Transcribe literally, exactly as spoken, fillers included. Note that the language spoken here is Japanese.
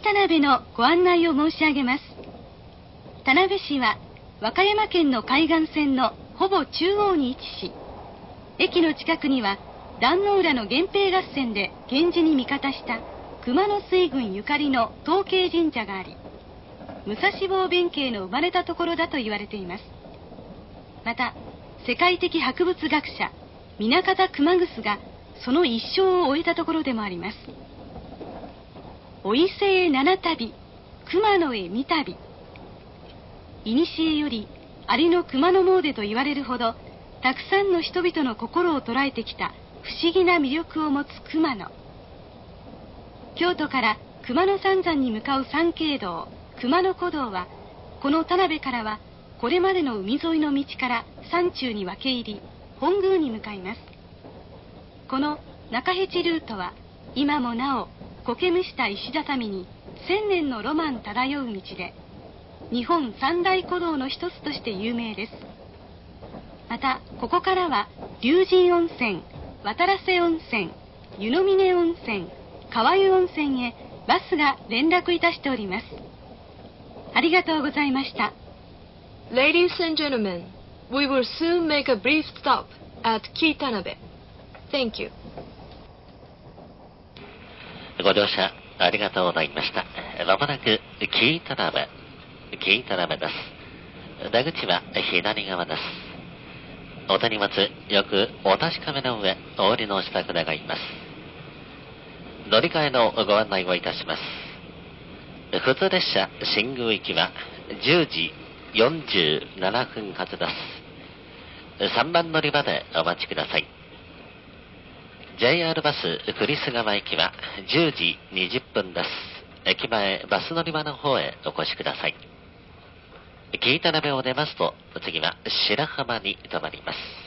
田辺のご案内を申し上げます。田辺市は和歌山県の海岸線のほぼ中央に位置し、駅の近くには壇ノ浦の源平合戦で源氏に味方した熊野水軍ゆかりの東慶神社があり、武蔵坊弁慶の生まれたところだと言われています。また世界的博物学者南方熊楠がその一生を終えたところでもあります。お伊勢へ七旅、熊野へ三旅。いにしえよりありの熊野詣と言われるほどたくさんの人々の心を捉えてきた不思議な魅力を持つ熊野。京都から熊野三山に向かう参詣道熊野古道は、この田辺からはこれまでの海沿いの道から山中に分け入り、本宮に向かいます。この中辺路ルートは今もなお苔むした石畳に千年のロマン漂う道で、日本三大古道の一つとして有名です。またここからは龍神温泉、渡良瀬温泉、湯の峰温泉、川湯温泉へバスが連絡いたしております。ありがとうございました。 Ladies and gentlemen, we will soon make a brief stop at 紀伊田辺. Thank you. ご乗車ありがとうございました。まもなく紀伊田辺、紀伊田辺です。出口は左側です。お手荷物よくお確かめの上お降りのお支度願います。乗り換えのご案内をいたします。普通列車新宮行きはじゅうじよんじゅうななふん発です。さんばん乗り場でお待ちください。 ジェイアール バス栗栖川駅はじゅうじにじゅっぷんです。駅前バス乗り場の方へお越しください。紀伊田辺を出ますと次は白浜に停まります。